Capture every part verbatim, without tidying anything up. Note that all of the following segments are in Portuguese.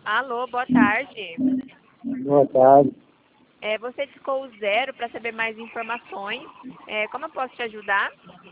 Alô, boa tarde. Boa tarde. É, você discou o zero para saber mais informações. É, como eu posso te ajudar?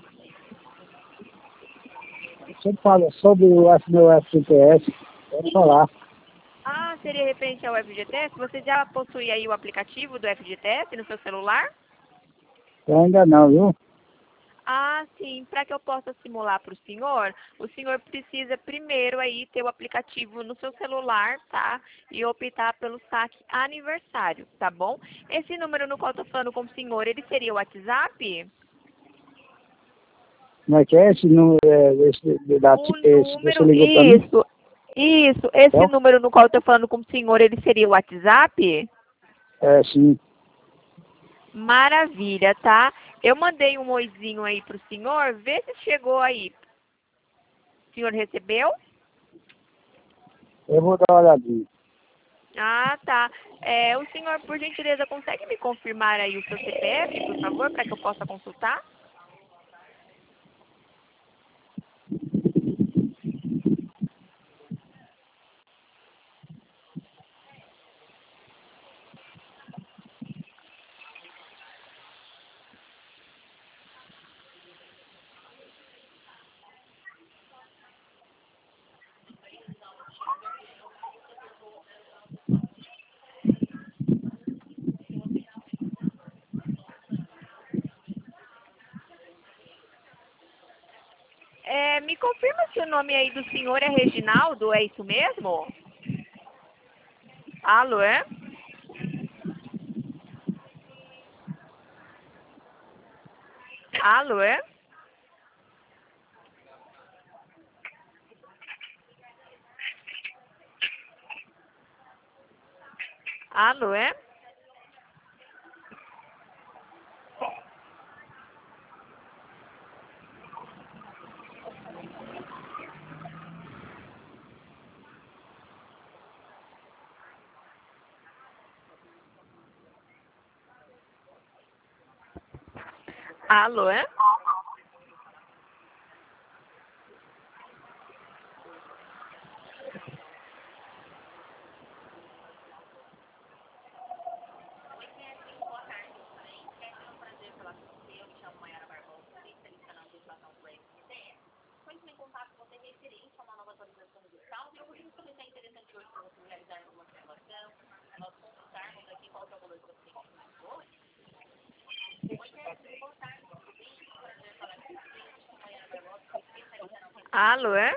Você fala sobre o F- meu F G T S, pode falar. Ah, seria referente ao F G T S? Você já possui aí o aplicativo do F G T S no seu celular? Eu ainda não, viu? Ah, sim. Para que eu possa simular para o senhor, o senhor precisa primeiro aí ter o aplicativo no seu celular, tá? E optar pelo saque aniversário, tá bom? Esse número no qual eu tô falando com o senhor, ele seria o WhatsApp? Como é que é esse número, é, esse, da, O esse, você número, ligou para mim? isso, isso, esse Então, número no qual eu tô falando com o senhor, ele seria o WhatsApp? é, sim. Maravilha, tá? Eu mandei um oizinho aí pro senhor, vê se chegou aí. O senhor recebeu? Eu vou dar uma olhadinha. Ah, tá. É, o senhor, por gentileza, consegue me confirmar aí o seu C P F, por favor, para que eu possa consultar? É, me confirma se o nome aí do senhor é Reginaldo, é isso mesmo? Alô, é? Alô, é? Alô, é? Alô, é? Alô, é?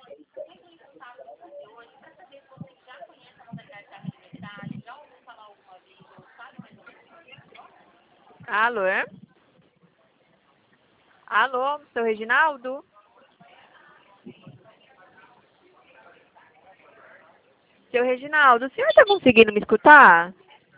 Alô, é? Alô, seu Reginaldo? Seu Reginaldo, o senhor está conseguindo me escutar?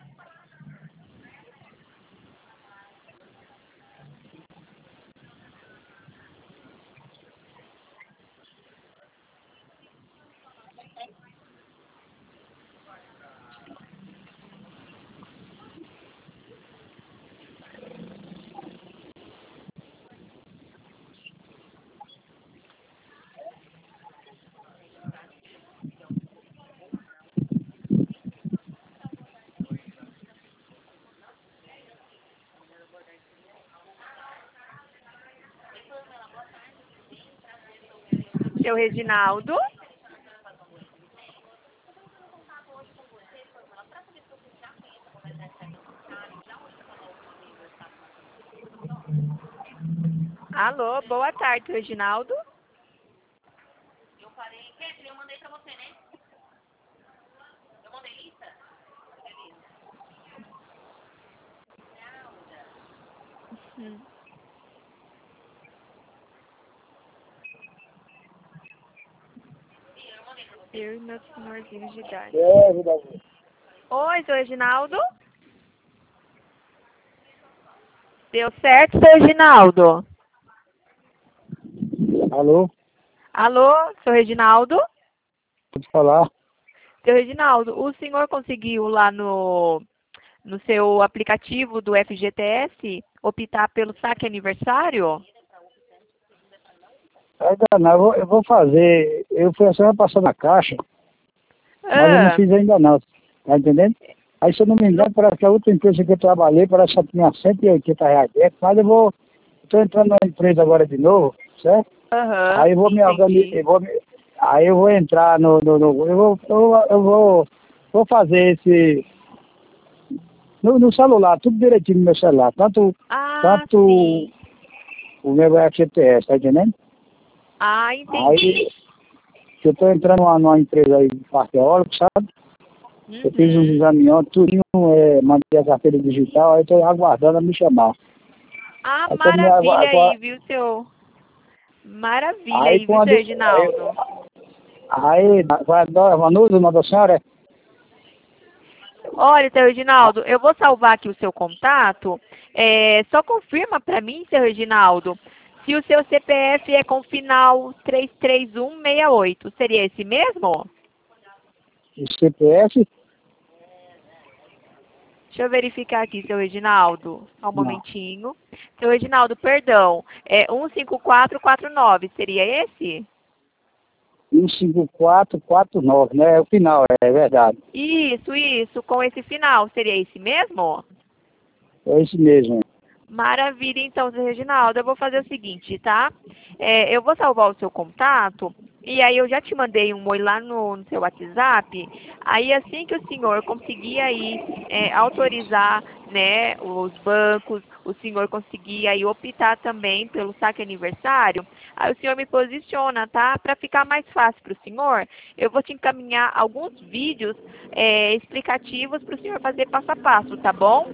Seu Reginaldo? Alô, boa tarde, seu Reginaldo. Hum. Eu e meu senhorzinho de idade. É, Vidal. Oi, seu Reginaldo? Deu certo, seu Reginaldo? Alô? Alô, seu Reginaldo? Pode falar. Seu Reginaldo, o senhor conseguiu lá no, no seu aplicativo do F G T S optar pelo saque aniversário? Ainda não, eu vou, eu vou fazer. Eu fui a semana passada na caixa. Mas eu não Ah, fiz ainda não, tá entendendo? Aí, se eu não me engano, parece que a outra empresa que eu trabalhei, parece que só tinha cento e oitenta reais dentro, mas eu vou, estou entrando na empresa agora de novo, certo? aham, Aí eu vou me organizar, entendi. eu vou me, aí eu vou entrar no, no, no eu, vou, eu, eu vou, vou fazer esse, no, no celular, tudo direitinho no meu celular, tanto, Ah, tanto sim. o meu F G T S, tá entendendo? Ah, Aí, entendi. que eu tô entrando numa, numa empresa aí de parque eólico, sabe? Eu fiz uns Uhum. exames ontem, tudinho, é, mandei a carteira digital, aí eu tô aguardando a me chamar. Ah, Aí, tô me maravilha agua- aí, viu, seu... Maravilha aí aí, viu, seu quando, aí, Reginaldo? aí vai dar uma nuda, uma da senhora, Olha, seu Reginaldo, eu vou salvar aqui o seu contato. É, só confirma para mim, seu Reginaldo, se o seu C P F é com final três três um seis oito. Seria esse mesmo? o C P F, Deixa eu verificar aqui, seu Reginaldo. Só um não, momentinho. Seu Reginaldo, perdão. É um cinco quatro quatro nove. Seria esse? um cinco quatro quatro nove, né? É o final, é verdade. Isso, isso. Com esse final. Seria esse mesmo? É esse mesmo. Maravilha, então, seu Reginaldo. Eu vou fazer o seguinte, tá? É, eu vou salvar o seu contato e aí eu já te mandei um oi lá no, no seu WhatsApp. Aí assim que o senhor conseguir aí é, autorizar, né, os bancos, o senhor conseguir aí optar também pelo saque aniversário, aí o senhor me posiciona, tá? Para ficar mais fácil para o senhor, eu vou te encaminhar alguns vídeos é, explicativos para o senhor fazer passo a passo, tá bom?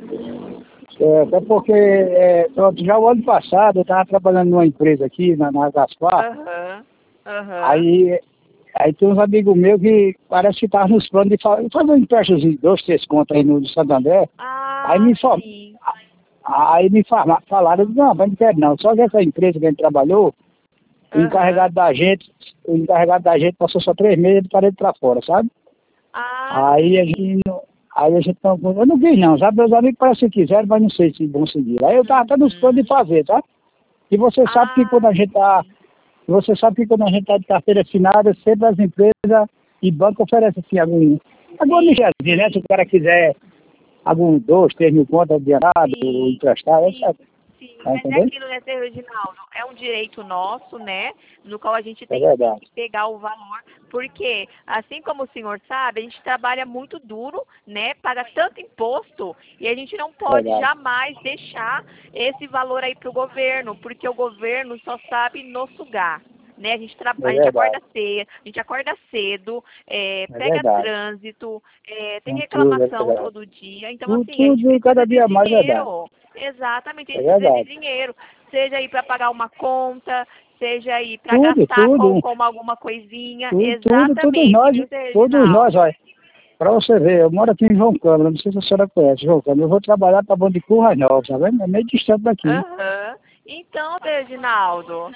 É, até porque, é, pronto, já o ano passado eu estava trabalhando numa empresa aqui, na, na Gaspar, Aham, aham. aí, aí tem uns amigos meus que parece que estavam nos planos de fa- fazer um empréstimo de dois, três contas aí no de Santo André, aí Ah, me, fa- sim. aí me fa- falaram, não, mas não quero não, só que essa empresa que a gente trabalhou, o Aham. encarregado da gente, o encarregado da gente passou só três meses de parede para fora, sabe? Ah, Aí a sim. gente, não- aí a gente não, eu não quis não, sabe? Meus amigos parece que quiseram, mas não sei se vão seguir. Aí eu tava até nos planos de Uhum. fazer, tá? E você sabe que quando Ah, a gente tá, sim. você sabe que quando a gente tá de carteira assinada, sempre as empresas e banco oferecem assim algum, alguma Sim, mexadinha, né? Se sim. o cara quiser algum dois, três mil contas adiantado, ou Sim, emprestar, sim, etcétera. sim. Tá Mas é entendendo? aquilo, né, seu Reginaldo? É um direito nosso, né? No qual a gente É tem sim verdade. que pegar o valor, porque, assim como o senhor sabe, a gente trabalha muito duro, né? Paga tanto imposto e a gente não É pode verdade. jamais deixar esse valor aí para o governo, porque o governo só sabe nos sugar. Né? A gente, tra... É a gente acorda verdade. cedo, a gente acorda cedo, é, É pega verdade. trânsito, é, tem Não, tudo é reclamação verdade. todo dia. Então, Tudo, assim, a gente tudo cada precisa de dia mais é verdade. dinheiro. Exatamente, a É gente precisa de verdade. dinheiro. Seja aí para pagar uma conta, seja aí para Tudo, gastar com, tudo. com alguma coisinha. Tudo, tudo, todos Exatamente, nós, viu, seu todos nós, Reginaldo? olha. Para você ver, eu moro aqui em João Câmara, não sei se a senhora conhece João Câmara. Eu vou trabalhar para Bom de Currais Novos, tá vendo? É meio distante daqui. Aham. Então, seu Reginaldo.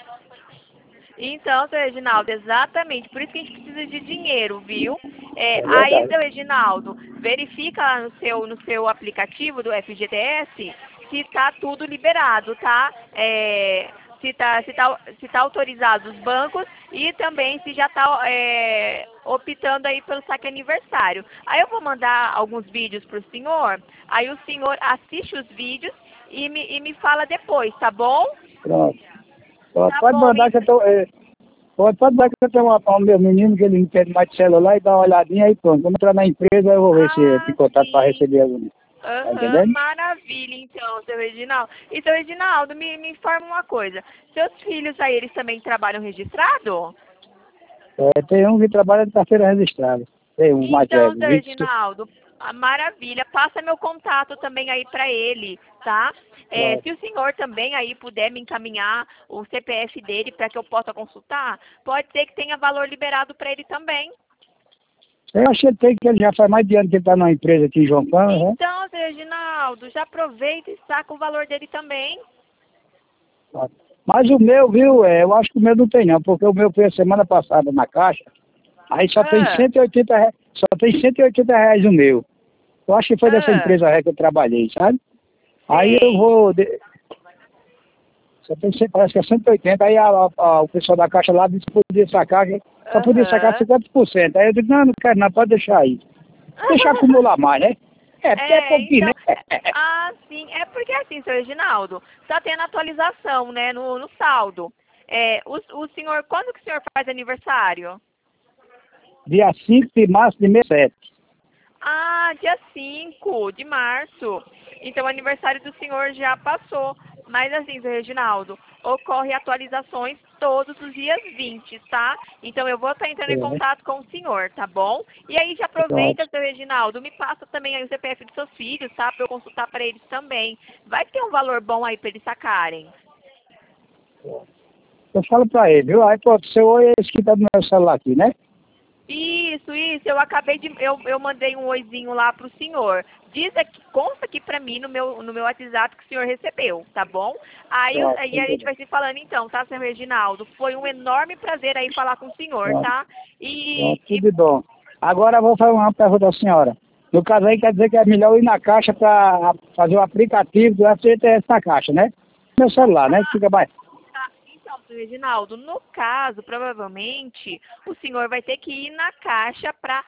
Então, seu Reginaldo, exatamente. Por isso que a gente precisa de dinheiro, viu? É, É aí, verdade. seu Reginaldo, verifica lá no seu, no seu aplicativo do F G T S se está tudo liberado, tá? É, se está se tá, se tá autorizado os bancos e também se já está é, optando aí pelo saque aniversário. Aí eu vou mandar alguns vídeos para o senhor, aí o senhor assiste os vídeos e me, e me fala depois, tá bom? Pronto. Pronto. Tá Pode bom, mandar que eu tô. É, pode, pode mandar que eu tenho uma, um meu menino que ele entende mais de celular e dá uma olhadinha aí pronto. Quando entrar na empresa eu vou ver se tem Ah, contato para sim. receber algum. Tá Aham, entendendo? maravilha, então, seu Reginaldo. E, seu Reginaldo, me, me informa uma coisa. Seus filhos aí, eles também trabalham registrado? É, tem um que trabalha de carteira registrada. Tem um mais Então, velho, seu vinte. Reginaldo, ah, maravilha. Passa meu contato também aí para ele, tá? É, Pronto. se o senhor também aí puder me encaminhar o C P F dele para que eu possa consultar, pode ser que tenha valor liberado para ele também. Eu achei que ele já faz mais de ano que ele está numa empresa aqui em João Câmara, né? Então, seu Reginaldo, já aproveita e saca o valor dele também. Mas o meu, viu, é, eu acho que o meu não tem não, porque o meu foi a semana passada na caixa, aí só tem Ah, cento e oitenta reais, só tem cento e oitenta reais o meu. Eu acho que foi dessa ah, empresa aí que eu trabalhei, sabe? Aí eu sei. vou, de- só tem, cem- parece que é cento e oitenta, aí a, a- a- o pessoal da caixa lá disse que podia sacar, que Só podia sacar Aham. cinquenta por cento. Aí eu digo, não, não quero não, pode deixar aí. Deixa acumular mais, né? É, porque é É, pouquinho, então, né? ah, sim, é porque assim, seu Reginaldo, tá tendo atualização, né, no, no saldo. É, o, o senhor, quando que o senhor faz aniversário? Dia cinco de março de sessenta e sete. Ah, dia cinco de março. Então, o aniversário do senhor já passou. Mas assim, seu Reginaldo, ocorre atualizações todos os dias vinte, tá? Então, eu vou estar entrando em É, contato com o senhor, tá bom? E aí, já pronto. aproveita, seu Reginaldo, me passa também aí o C P F dos seus filhos, tá? Pra eu consultar para eles também. Vai ter um valor bom aí para eles sacarem. Eu falo pra ele, viu? Aí, pronto, seu oi é esse que tá no meu celular aqui, né? Isso, isso. Eu acabei de. Eu, eu mandei um oizinho lá pro senhor. Diz aqui, consta aqui pra mim no meu, no meu WhatsApp que o senhor recebeu, tá bom? Aí, eu- Pronto, aí a gente entendeu? vai se falando então, tá, seu Reginaldo? Foi um enorme prazer aí falar com o senhor, Pronto, tá? E, pronto, e tudo de bom. Agora eu vou fazer uma pergunta à senhora. No caso aí, quer dizer que é melhor ir na caixa pra fazer o aplicativo do F G T S na caixa, né? Meu no celular, né? Que caso. fica mais... Tá, então, seu Reginaldo, no caso, provavelmente, o senhor vai ter que ir na caixa para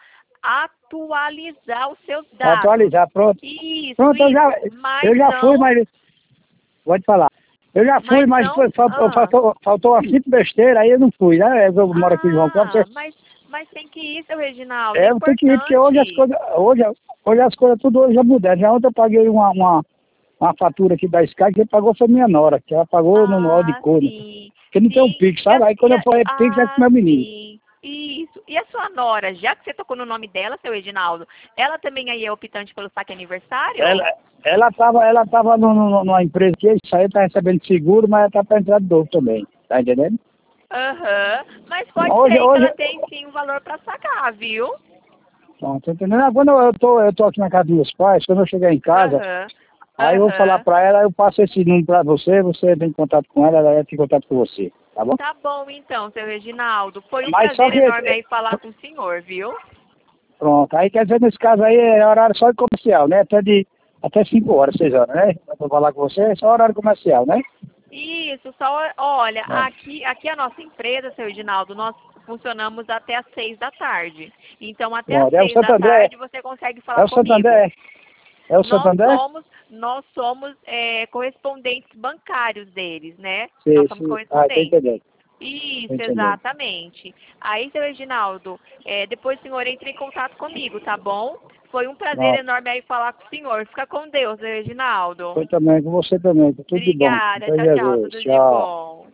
atualizar os seus Pra dados. atualizar, pronto. Isso, Pronto, eu já, isso. Mas eu já fui, não, mas... Pode falar. Eu já fui, mas mas não. depois faltou, Ah, faltou, faltou uma simples besteira, aí eu não fui, né? Eu moro aqui em João Campos. ah, mas, mas tem que ir, seu Reginaldo. É É, eu tenho que ir, porque hoje as importante. coisas, hoje, hoje as coisas tudo hoje já mudaram. Já ontem eu paguei uma, uma, uma fatura aqui da Sky, quem pagou foi minha nora, que ela pagou no nó de Ah, cor, né? sim. Porque não tem um Sim. Pix, E a, sabe? Aí e quando eu a, falei Pix é com ah, meu menino. sim. Isso. E a sua nora, já que você tocou no nome dela, seu Reginaldo, ela também aí é optante pelo saque aniversário? Ela, ela tava, ela tava no, no, numa empresa que isso aí tá recebendo seguro, mas ela tá pra entrar de novo também, tá entendendo? Aham. Mas pode ser Hoje, aí que hoje, ela tem sim um valor para sacar, viu? Bom, tá entendendo? Ah, quando eu tô, eu tô aqui na casa dos meus pais, quando eu chegar em casa, Aham. aí eu vou falar Aham. pra ela, eu passo esse número pra você, você entra em contato com ela, ela entra em contato com você, tá bom? Tá bom então, seu Reginaldo. Foi um Mas só prazer que, enorme aí falar com o senhor, viu? pronto, aí quer dizer, nesse caso aí é horário só de comercial, né? Até de, até cinco horas, seis horas, né? Pra falar com você, é só horário comercial, né? Isso, só olha, Bom, aqui, aqui a nossa empresa, seu Reginaldo, nós funcionamos até às seis da tarde. Então, até às pronto, é o seis da Santo André, tarde você consegue é falar o Santo comigo. André, é o Santo Nós André? somos, nós somos é, correspondentes bancários deles, né? Nós Sim, somos sim, ah, tô correspondentes. entendendo, tô Isso, entendendo. exatamente. Aí, seu Reginaldo, é, depois o senhor entra em contato comigo, tá bom? Foi um prazer Pronto, enorme aí falar com o senhor. Fica com Deus, seu Reginaldo. foi também, com você também, tudo de bom, Obrigada. até Tchau, tchau. Jesus, Tudo de tchau. bom.